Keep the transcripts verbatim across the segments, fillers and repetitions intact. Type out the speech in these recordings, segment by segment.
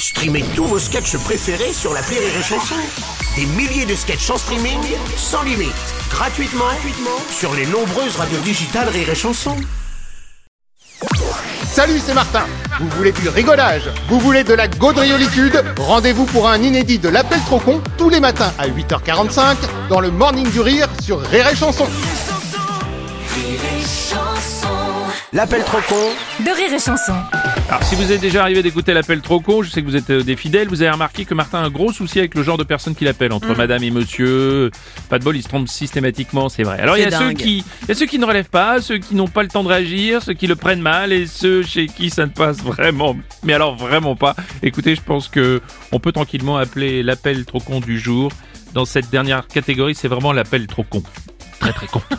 Streamez tous vos sketchs préférés sur l'appli Rire et Chanson. Des milliers de sketchs en streaming, sans limite, gratuitement, gratuitement sur les nombreuses radios digitales Rire et Chanson. Salut, c'est Martin. Vous voulez du rigolage? Vous voulez de la gaudriolitude? Rendez-vous pour un inédit de l'Appel Trop Con tous les matins à huit heures quarante-cinq dans le Morning du Rire sur Rire et Chanson. L'appel Trop Con de Rire et Chanson. Alors si vous êtes déjà arrivé d'écouter l'appel trop con, je sais que vous êtes des fidèles, vous avez remarqué que Martin a un gros souci avec le genre de personnes qu'il appelle, entre mmh. madame et monsieur. Pas de bol, il se trompe systématiquement, c'est vrai. Alors il y a ceux qui, il y a ceux qui ne relèvent pas, ceux qui n'ont pas le temps de réagir, ceux qui le prennent mal et ceux chez qui ça ne passe vraiment, mais alors vraiment pas. Écoutez, je pense que on peut tranquillement appeler l'appel trop con du jour. Dans cette dernière catégorie, c'est vraiment l'appel trop con. Très très con.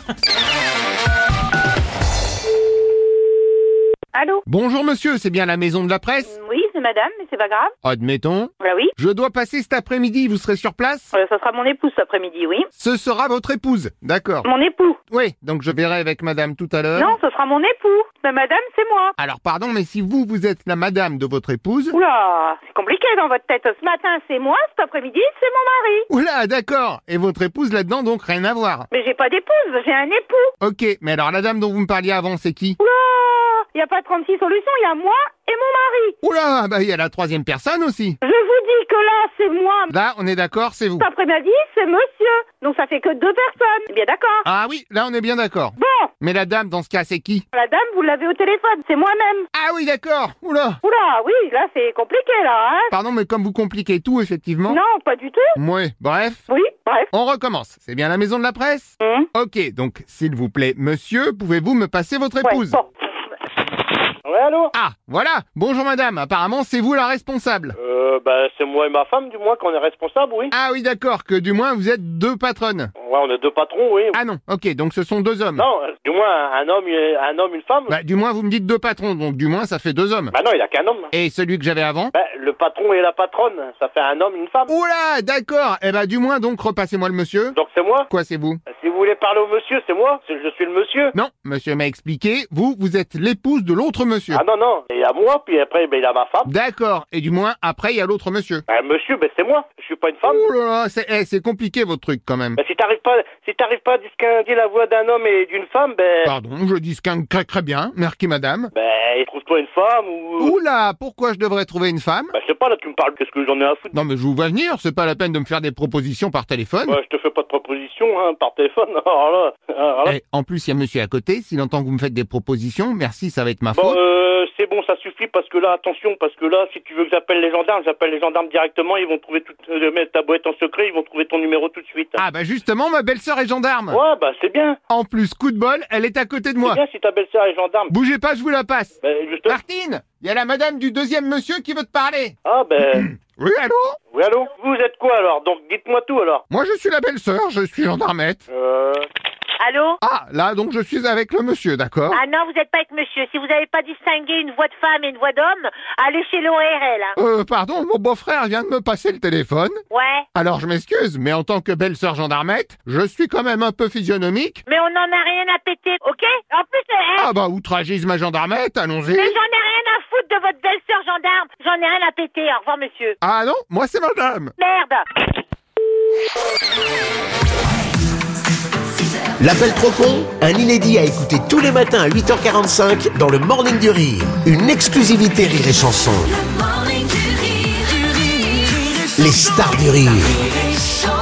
Allô? Bonjour monsieur, c'est bien la maison de la presse? Oui, c'est madame, mais c'est pas grave. Admettons. Bah oui. Je dois passer cet après-midi, vous serez sur place? Euh, ça sera mon épouse cet après-midi, oui. Ce sera votre épouse, d'accord. Mon époux. Oui, donc je verrai avec madame tout à l'heure. Non, ce sera mon époux. La madame, c'est moi. Alors pardon, mais si vous, vous êtes la madame de votre épouse... Oula, c'est compliqué dans votre tête. Ce matin, c'est moi, cet après-midi, c'est mon mari. Oula, d'accord. Et votre épouse là-dedans, donc rien à voir. Mais j'ai pas d'épouse, j'ai un époux. Ok, mais alors la dame dont vous me parliez avant, c'est qui? Oula, y a pas trente-six solutions, y a moi et mon mari. Oula, bah il y a la troisième personne aussi. Je vous dis que là, c'est moi. Là, on est d'accord, c'est vous. Cet après-midi, c'est monsieur. Donc ça fait que deux personnes. C'est bien d'accord? Ah oui, là on est bien d'accord. Bon. Mais la dame, dans ce cas, c'est qui? La dame, vous l'avez au téléphone, c'est moi-même. Ah oui, d'accord. Oula. Oula, oui, là c'est compliqué là, hein. Pardon, mais comme vous compliquez tout, effectivement. Non, pas du tout. Ouais, bref. Oui, bref. On recommence. C'est bien la maison de la presse? Mmh. Ok, donc s'il vous plaît, monsieur, pouvez-vous me passer votre épouse? Ouais, bon. Ouais, allô? Ah, voilà. Bonjour madame, apparemment c'est vous la responsable. Euh, bah, c'est moi et ma femme, du moins, qu'on est responsable, oui. Ah oui, d'accord, que du moins vous êtes deux patronnes. Ouais, on est deux patrons, oui. Ah non, ok, donc ce sont deux hommes. Non, euh, du moins, un homme, et- un homme, une femme. Bah, du moins vous me dites deux patrons, donc du moins ça fait deux hommes. Bah non, il a qu'un homme. Et celui que j'avais avant? Bah, le patron et la patronne, ça fait un homme, une femme. Oula, d'accord. Eh bah, du moins donc repassez-moi le monsieur. Donc c'est moi. Quoi, c'est vous? Si vous voulez parler au monsieur, c'est moi. C'est- Je suis le monsieur. Non, monsieur m'a expliqué, vous, vous êtes l'épouse de l'autre monsieur. Ah non, non. Il y a moi, puis après, ben, il y a ma femme. D'accord, et du moins après il y a l'autre monsieur. Bah, monsieur, ben, c'est moi. Je suis pas une femme. Ouh là là, c'est, eh, c'est compliqué votre truc quand même. Bah, si t'arrives pas, si t'arrives pas à distinguer la voix d'un homme et d'une femme, ben, Pardon, je distingue très très bien, merci madame. ben, trouve-toi une femme ou... Oula, pourquoi je devrais trouver une femme? Bah, je sais pas, là, tu me parles, qu'est-ce que j'en ai à foutre? Non mais je vous vois venir, c'est pas la peine de me faire des propositions par téléphone. Ouais, je te fais pas de proposition, hein, par téléphone. Alors là, alors là. Eh, en plus il y a monsieur à côté, s'il entend que vous me faites des propositions, merci, ça va être ma Bon, faute. euh, c'est bon, ça suffit, parce que là, attention, parce que là, si tu veux que j'appelle les gendarmes, j'appelle les gendarmes directement, ils vont trouver tout, euh, mettre ta boîte en secret, ils vont trouver ton numéro tout de suite. Ah bah justement, ma belle-sœur est gendarme. Ouais, bah, c'est bien. En plus, coup de bol, elle est à côté de C'est moi. bien si ta belle-sœur est gendarme. Bougez pas, je vous la passe. Ben, justement. Martine, il y a la madame du deuxième monsieur qui veut te parler. Ah, ben, Oui, allô? oui, allô? Vous êtes quoi, alors? Donc, dites-moi tout, alors. Moi je suis la belle-sœur, je suis gendarmette. Euh... Allô? Ah, là donc je suis avec le monsieur, d'accord? Ah non, vous n'êtes pas avec monsieur. Si vous n'avez pas distingué une voix de femme et une voix d'homme, allez chez l'O R L. Hein. Euh, pardon, mon beau-frère vient de me passer le téléphone. Ouais. Alors je m'excuse, mais en tant que belle-sœur gendarmette, je suis quand même un peu physionomique. Mais on n'en a rien à péter, ok? En plus, euh, Ah bah, outragisme à gendarmette, allons-y. mais j'en ai rien à foutre de votre belle-sœur gendarme. J'en ai rien à péter. Au revoir, monsieur. Ah non, moi c'est madame. Merde. L'appel Trop Con, un inédit à écouter tous les matins à huit heures quarante-cinq dans le Morning du Rire. Une exclusivité Rire et Chanson. Les stars du rire.